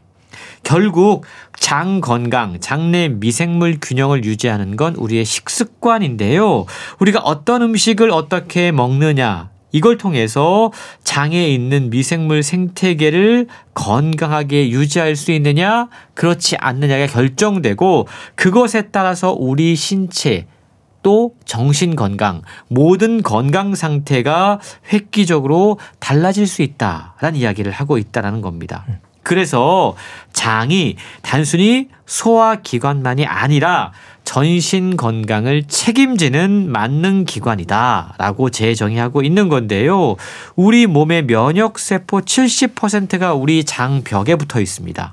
결국 장 건강, 장내 미생물 균형을 유지하는 건 우리의 식습관인데요. 우리가 어떤 음식을 어떻게 먹느냐 이걸 통해서 장에 있는 미생물 생태계를 건강하게 유지할 수 있느냐 그렇지 않느냐가 결정되고 그것에 따라서 우리 신체 또 정신 건강 모든 건강 상태가 획기적으로 달라질 수 있다라는 이야기를 하고 있다는 겁니다. 그래서 장이 단순히 소화기관만이 아니라 전신 건강을 책임지는 만능 기관이다라고 재정의하고 있는 건데요. 우리 몸의 면역세포 칠십 퍼센트가 우리 장벽에 붙어 있습니다.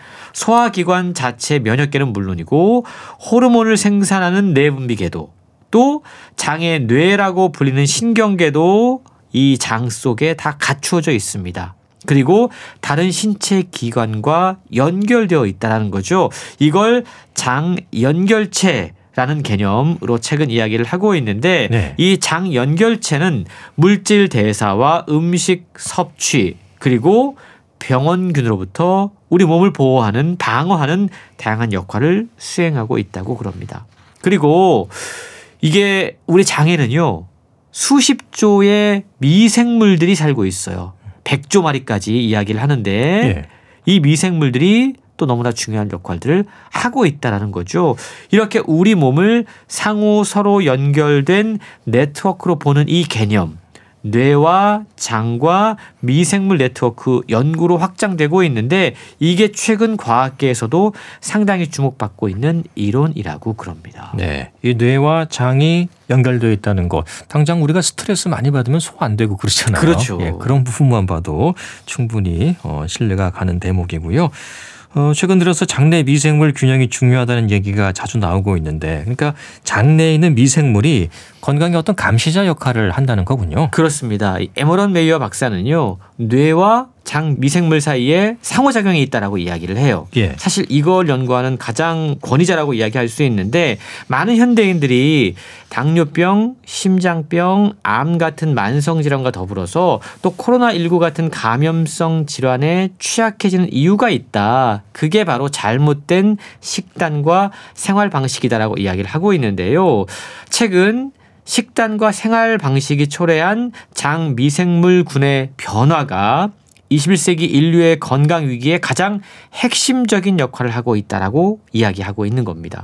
소화기관 자체 면역계는 물론이고 호르몬을 생산하는 내분비계도 또 장의 뇌라고 불리는 신경계도 이 장 속에 다 갖추어져 있습니다. 그리고 다른 신체 기관과 연결되어 있다는 거죠. 이걸 장 연결체라는 개념으로 최근 이야기를 하고 있는데 네. 이 장 연결체는 물질 대사와 음식 섭취 그리고 병원균으로부터 우리 몸을 보호하는 방어하는 다양한 역할을 수행하고 있다고 그럽니다. 그리고 이게 우리 장에는요. 수십 조의 미생물들이 살고 있어요. 백조 마리까지 이야기를 하는데 예. 이 미생물들이 또 너무나 중요한 역할들을 하고 있다는 거죠. 이렇게 우리 몸을 상호 서로 연결된 네트워크로 보는 이 개념 뇌와 장과 미생물 네트워크 연구로 확장되고 있는데 이게 최근 과학계에서도 상당히 주목받고 있는 이론이라고 그럽니다. 네, 이 뇌와 장이 연결되어 있다는 것. 당장 우리가 스트레스 많이 받으면 소화 안 되고 그렇잖아요. 그렇죠. 예, 그런 부분만 봐도 충분히 어, 신뢰가 가는 대목이고요. 어, 최근 들어서 장내 미생물 균형이 중요하다는 얘기가 자주 나오고 있는데 그러니까 장내에 있는 미생물이 건강의 어떤 감시자 역할을 한다는 거군요. 그렇습니다. 에머런 메이어 박사는요. 뇌와 장 미생물 사이에 상호작용이 있다라고 이야기를 해요. 예. 사실 이걸 연구하는 가장 권위자라고 이야기할 수 있는데 많은 현대인들이 당뇨병, 심장병, 암 같은 만성질환과 더불어서 또 코로나십구 같은 감염성 질환에 취약해지는 이유가 있다. 그게 바로 잘못된 식단과 생활 방식이다라고 이야기를 하고 있는데요. 최근 식단과 생활 방식이 초래한 장 미생물군의 변화가 이십일 세기 인류의 건강 위기에 가장 핵심적인 역할을 하고 있다라고 이야기하고 있는 겁니다.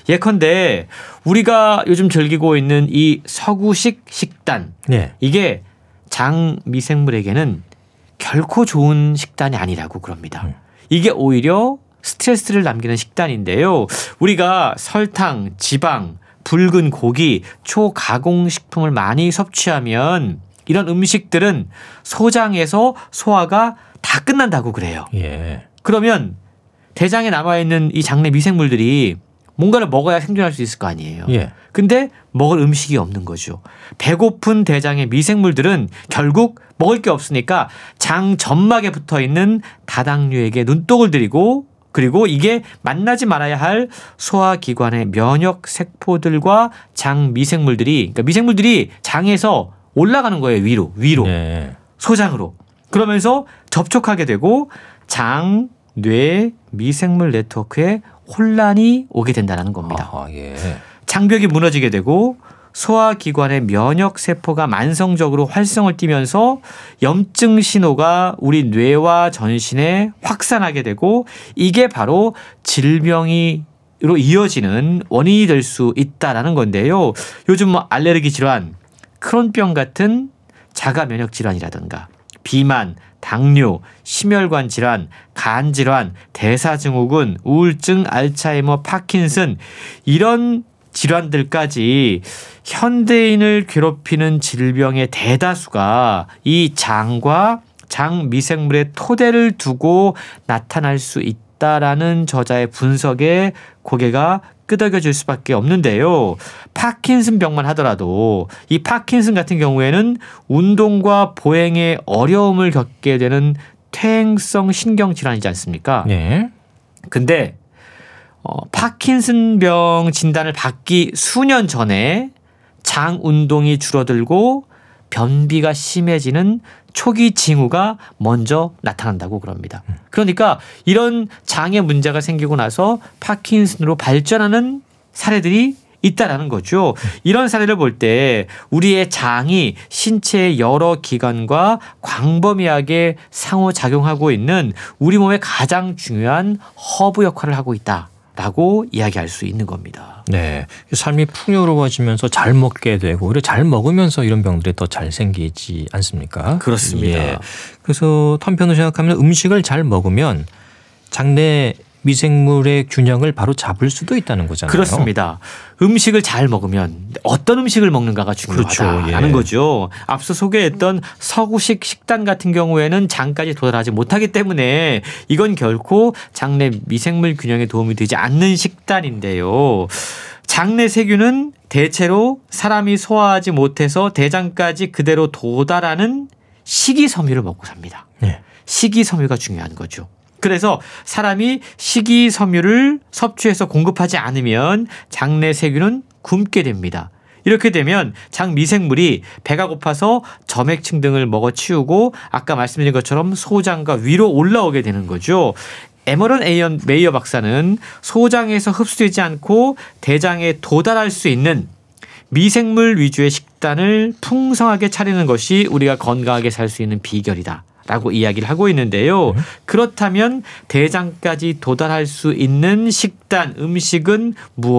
예컨대 우리가 요즘 즐기고 있는 이 서구식 식단, 네. 이게 장 미생물에게는 결코 좋은 식단이 아니라고 그럽니다. 음. 이게 오히려 스트레스를 남기는 식단인데요. 우리가 설탕, 지방, 붉은 고기, 초가공식품을 많이 섭취하면 이런 음식들은 소장에서 소화가 다 끝난다고 그래요. 예. 그러면 대장에 남아있는 이 장내 미생물들이 뭔가를 먹어야 생존할 수 있을 거 아니에요. 예. 근데 먹을 음식이 없는 거죠. 배고픈 대장의 미생물들은 결국 먹을 게 없으니까 장 점막에 붙어있는 다당류에게 눈독을 들이고, 그리고 이게 만나지 말아야 할 소화기관의 면역 세포들과 장 미생물들이, 그러니까 미생물들이 장에서 올라가는 거예요. 위로, 위로. 네. 소장으로. 그러면서 접촉하게 되고 장, 뇌, 미생물 네트워크에 혼란이 오게 된다는 겁니다. 아, 예. 장벽이 무너지게 되고 소화기관의 면역 세포가 만성적으로 활성을 띠면서 염증 신호가 우리 뇌와 전신에 확산하게 되고, 이게 바로 질병이 로 이어지는 원인이 될 수 있다라는 건데요. 요즘 뭐 알레르기 질환, 크론병 같은 자가 면역 질환이라든가 비만, 당뇨, 심혈관 질환, 간 질환, 대사증후군, 우울증, 알츠하이머, 파킨슨, 이런 질환들까지 현대인을 괴롭히는 질병의 대다수가 이 장과 장 미생물의 토대를 두고 나타날 수 있다라는 저자의 분석에 고개가 끄덕여질 수밖에 없는데요. 파킨슨 병만 하더라도 이 파킨슨 같은 경우에는 운동과 보행에 어려움을 겪게 되는 퇴행성 신경 질환이지 않습니까? 네. 근데 어, 파킨슨병 진단을 받기 수년 전에 장 운동이 줄어들고 변비가 심해지는 초기 징후가 먼저 나타난다고 그럽니다. 그러니까 이런 장에 문제가 생기고 나서 파킨슨으로 발전하는 사례들이 있다라는 거죠. 이런 사례를 볼 때 우리의 장이 신체의 여러 기관과 광범위하게 상호작용하고 있는 우리 몸의 가장 중요한 허브 역할을 하고 있다라고 이야기할 수 있는 겁니다. 네. 삶이 풍요로워지면서 잘 먹게 되고, 그리고 잘 먹으면서 이런 병들이 더 잘 생기지 않습니까? 그렇습니다. 예. 그래서 한편으로 생각하면 음식을 잘 먹으면 장내 미생물의 균형을 바로 잡을 수도 있다는 거잖아요. 그렇습니다. 음식을 잘 먹으면 어떤 음식을 먹는가가 중요하다라는 그렇죠. 예. 거죠. 앞서 소개했던 서구식 식단 같은 경우에는 장까지 도달하지 못하기 때문에 이건 결코 장내 미생물 균형에 도움이 되지 않는 식단인데요. 장내 세균은 대체로 사람이 소화하지 못해서 대장까지 그대로 도달하는 식이섬유를 먹고 삽니다. 네. 식이섬유가 중요한 거죠. 그래서 사람이 식이섬유를 섭취해서 공급하지 않으면 장내 세균은 굶게 됩니다. 이렇게 되면 장 미생물이 배가 고파서 점액층 등을 먹어치우고 아까 말씀드린 것처럼 소장과 위로 올라오게 되는 거죠. 에머런 에이언 메이어 박사는 소장에서 흡수되지 않고 대장에 도달할 수 있는 미생물 위주의 식단을 풍성하게 차리는 것이 우리가 건강하게 살 수 있는 비결이다 라고 이야기를 하고 있는데요. 음. 그렇다면 대장까지 도달할 수 있는 식단, 음식은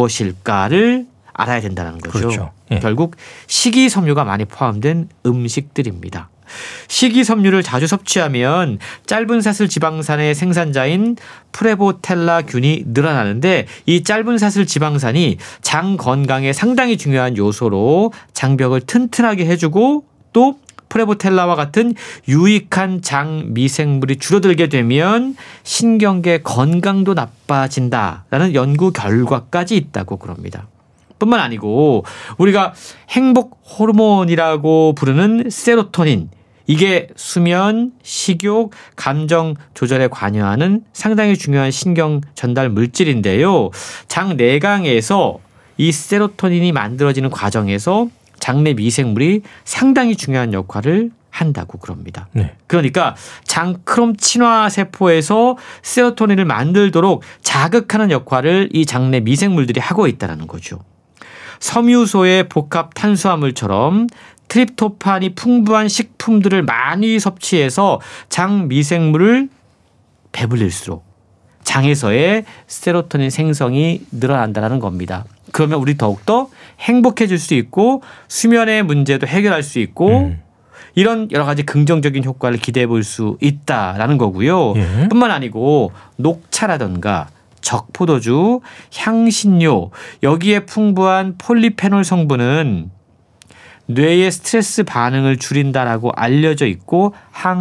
무엇일까를 알아야 된다는 거죠. 그렇죠. 예. 결국 식이섬유가 많이 포함된 음식들입니다. 식이섬유를 자주 섭취하면 짧은 사슬 지방산의 생산자인 프레보텔라균이 늘어나는데, 이 짧은 사슬 지방산이 장 건강에 상당히 중요한 요소로 장벽을 튼튼하게 해주고, 또 프레보텔라와 같은 유익한 장 미생물이 줄어들게 되면 신경계 건강도 나빠진다라는 연구 결과까지 있다고 그럽니다. 뿐만 아니고 우리가 행복 호르몬이라고 부르는 세로토닌, 이게 수면, 식욕, 감정 조절에 관여하는 상당히 중요한 신경 전달 물질인데요. 장 내강에서 이 세로토닌이 만들어지는 과정에서 장내 미생물이 상당히 중요한 역할을 한다고 그럽니다. 네. 그러니까 장크롬 친화 세포에서 세로토닌을 만들도록 자극하는 역할을 이 장내 미생물들이 하고 있다는 거죠. 섬유소의 복합 탄수화물처럼 트립토판이 풍부한 식품들을 많이 섭취해서 장 미생물을 배불릴수록 장에서의 세로토닌 생성이 늘어난다는 겁니다. 그러면 우리 더욱더 행복해질 수 있고 수면의 문제도 해결할 수 있고 음. 이런 여러 가지 긍정적인 효과를 기대해 볼 수 있다라는 거고요. 예. 뿐만 아니고 녹차라든가 적포도주, 향신료 여기에 풍부한 폴리페놀 성분은 뇌의 스트레스 반응을 줄인다라고 알려져 있고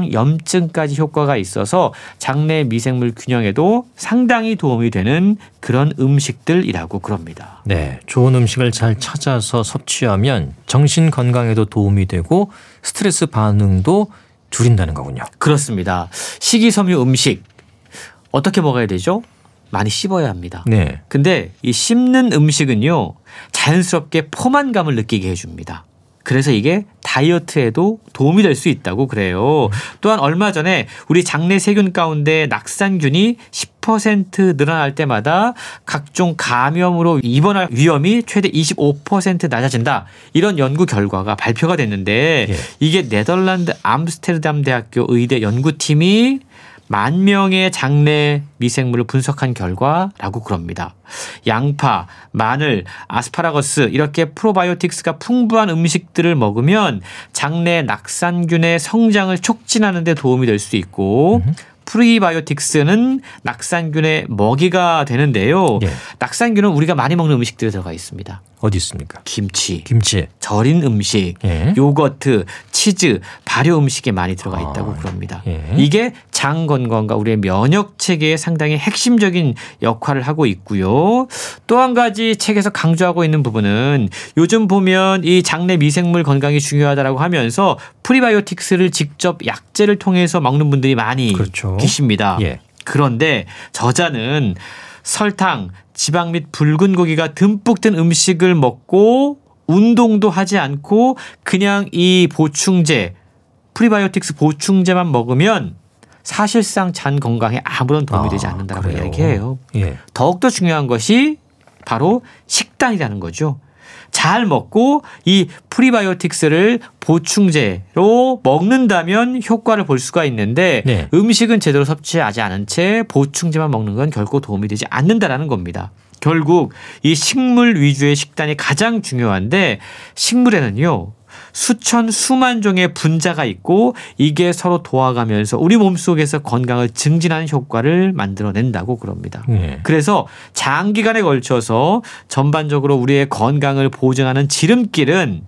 항염증까지 효과가 있어서 장내 미생물 균형에도 상당히 도움이 되는 그런 음식들이라고 그럽니다. 네, 좋은 음식을 잘 찾아서 섭취하면 정신 건강에도 도움이 되고 스트레스 반응도 줄인다는 거군요. 그렇습니다. 식이섬유 음식 어떻게 먹어야 되죠? 많이 씹어야 합니다. 네. 근데 이 씹는 음식은요 자연스럽게 포만감을 느끼게 해줍니다. 그래서 이게 다이어트에도 도움이 될 수 있다고 그래요. 또한 얼마 전에 우리 장내 세균 가운데 낙산균이 십 퍼센트 늘어날 때마다 각종 감염으로 입원할 위험이 최대 이십오 퍼센트 낮아진다. 이런 연구 결과가 발표가 됐는데 예. 이게 네덜란드 암스테르담 대학교 의대 연구팀이 만 명의 장내 미생물을 분석한 결과라고 그럽니다. 양파, 마늘, 아스파라거스 이렇게 프로바이오틱스가 풍부한 음식들을 먹으면 장내 낙산균의 성장을 촉진하는 데 도움이 될 수 있고 음. 프리바이오틱스는 낙산균의 먹이가 되는데요. 네. 낙산균은 우리가 많이 먹는 음식들에 들어가 있습니다. 어디 있습니까? 김치, 김치, 절인 음식, 예. 요거트, 치즈, 발효 음식에 많이 들어가 있다고 아, 그럽니다. 예. 이게 장 건강과 우리의 면역 체계에 상당히 핵심적인 역할을 하고 있고요. 또 한 가지 책에서 강조하고 있는 부분은 요즘 보면 이 장내 미생물 건강이 중요하다라고 하면서 프리바이오틱스를 직접 약재를 통해서 먹는 분들이 많이 그렇죠. 계십니다. 예. 그런데 저자는 설탕, 지방 및 붉은 고기가 듬뿍 든 음식을 먹고 운동도 하지 않고 그냥 이 보충제, 프리바이오틱스 보충제만 먹으면 사실상 장 건강에 아무런 도움이 아, 되지 않는다고 그래요. 이야기해요. 예. 더욱더 중요한 것이 바로 식단이라는 거죠. 잘 먹고 이 프리바이오틱스를 보충제로 먹는다면 효과를 볼 수가 있는데 네. 음식은 제대로 섭취하지 않은 채 보충제만 먹는 건 결코 도움이 되지 않는다라는 겁니다. 결국 이 식물 위주의 식단이 가장 중요한데 식물에는요. 수천 수만 종의 분자가 있고 이게 서로 도와가면서 우리 몸속에서 건강을 증진하는 효과를 만들어낸다고 그럽니다. 네. 그래서 장기간에 걸쳐서 전반적으로 우리의 건강을 보증하는 지름길은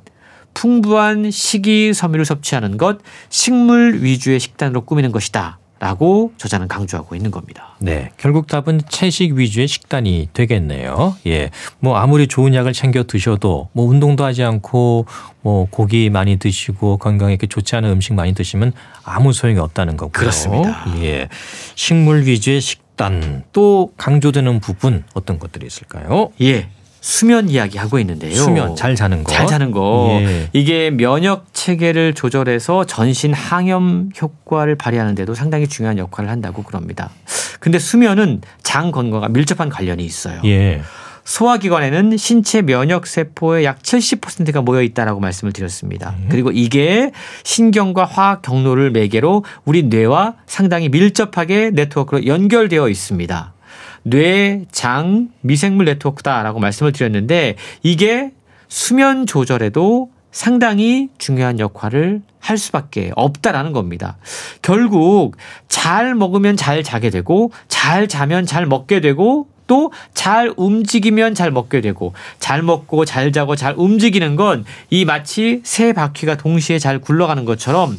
풍부한 식이섬유를 섭취하는 것, 식물 위주의 식단으로 꾸미는 것이다. 라고 저자는 강조하고 있는 겁니다. 네, 결국 답은 채식 위주의 식단이 되겠네요. 예, 뭐 아무리 좋은 약을 챙겨 드셔도 뭐 운동도 하지 않고 뭐 고기 많이 드시고 건강에 좋지 않은 음식 많이 드시면 아무 소용이 없다는 거고요. 그렇습니다. 예, 식물 위주의 식단 또 강조되는 부분 어떤 것들이 있을까요? 예. 수면 이야기 하고 있는데요. 수면 잘 자는 거. 잘 자는 거. 예. 이게 면역 체계를 조절해서 전신 항염 효과를 발휘하는 데도 상당히 중요한 역할을 한다고 그럽니다. 근데 수면은 장 건강과 밀접한 관련이 있어요. 예. 소화기관에는 신체 면역 세포의 약 칠십 퍼센트가 모여 있다라고 말씀을 드렸습니다. 예. 그리고 이게 신경과 화학 경로를 매개로 우리 뇌와 상당히 밀접하게 네트워크로 연결되어 있습니다. 뇌, 장, 미생물 네트워크다라고 말씀을 드렸는데 이게 수면 조절에도 상당히 중요한 역할을 할 수밖에 없다라는 겁니다. 결국 잘 먹으면 잘 자게 되고 잘 자면 잘 먹게 되고 또 잘 움직이면 잘 먹게 되고 잘 먹고 잘 자고 잘 움직이는 건 이 마치 세 바퀴가 동시에 잘 굴러가는 것처럼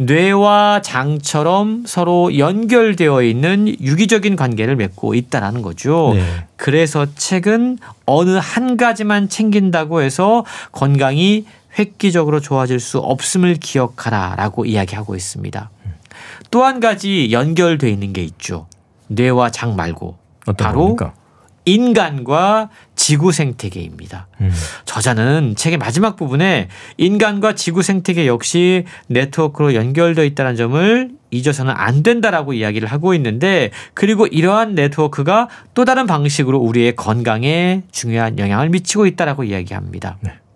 뇌와 장처럼 서로 연결되어 있는 유기적인 관계를 맺고 있다는 거죠. 네. 그래서 책은 어느 한 가지만 챙긴다고 해서 건강이 획기적으로 좋아질 수 없음을 기억하라라고 이야기하고 있습니다. 또 한 가지 연결되어 있는 게 있죠. 뇌와 장 말고. 바로 겁니까? 인간과 지구 생태계입니다. 음. 저자는 책의 마지막 부분에 인간과 지구 생태계 역시 네트워크로 연결되어 있다는 점을 잊어서는 안 된다라고 이야기를 하고 있는데 그리고 이러한 네트워크가 또 다른 방식으로 우리의 건강에 중요한 영향을 미치고 있다라고 이야기합니다. 네.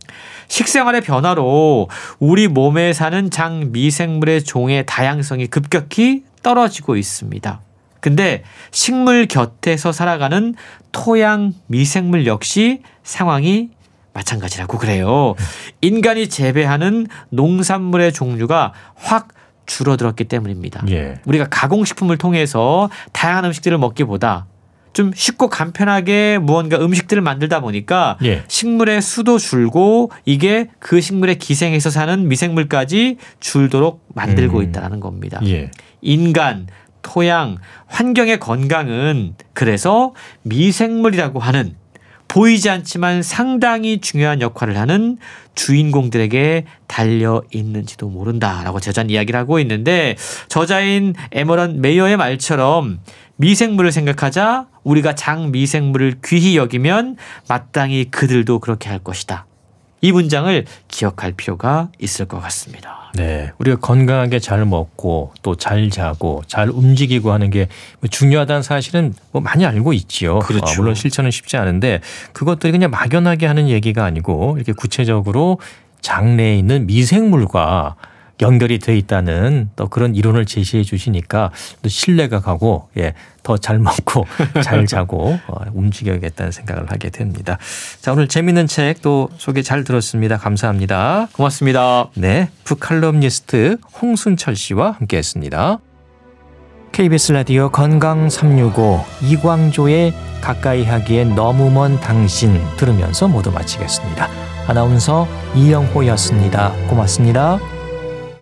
식생활의 변화로 우리 몸에 사는 장미생물의 종의 다양성이 급격히 떨어지고 있습니다. 근데 식물 곁에서 살아가는 토양 미생물 역시 상황이 마찬가지라고 그래요. 인간이 재배하는 농산물의 종류가 확 줄어들었기 때문입니다. 예. 우리가 가공식품을 통해서 다양한 음식들을 먹기보다 좀 쉽고 간편하게 무언가 음식들을 만들다 보니까 예. 식물의 수도 줄고 이게 그 식물의 기생에서 사는 미생물까지 줄도록 만들고 음. 있다는 겁니다. 예. 인간, 토양, 환경의 건강은 그래서 미생물이라고 하는 보이지 않지만 상당히 중요한 역할을 하는 주인공들에게 달려 있는지도 모른다라고 저자는 이야기를 하고 있는데, 저자인 에머런 메이어의 말처럼 미생물을 생각하자, 우리가 장미생물을 귀히 여기면 마땅히 그들도 그렇게 할 것이다. 이 문장을 기억할 필요가 있을 것 같습니다. 네, 우리가 건강하게 잘 먹고 또 잘 자고 잘 움직이고 하는 게 중요하다는 사실은 뭐 많이 알고 있지요. 그렇죠. 어, 물론 실천은 쉽지 않은데 그것들이 그냥 막연하게 하는 얘기가 아니고 이렇게 구체적으로 장내에 있는 미생물과 연결이 돼 있다는 또 그런 이론을 제시해 주시니까 또 신뢰가 가고, 예, 더 잘 먹고 잘 자고 어, 움직여야겠다는 생각을 하게 됩니다. 자, 오늘 재미있는 책 또 소개 잘 들었습니다. 감사합니다. 고맙습니다. 네, 북칼럼니스트 홍순철 씨와 함께했습니다. 케이비에스 라디오 건강 삼육오 이광조의 가까이 하기엔 너무 먼 당신 들으면서 모두 마치겠습니다. 아나운서 이영호였습니다. 고맙습니다.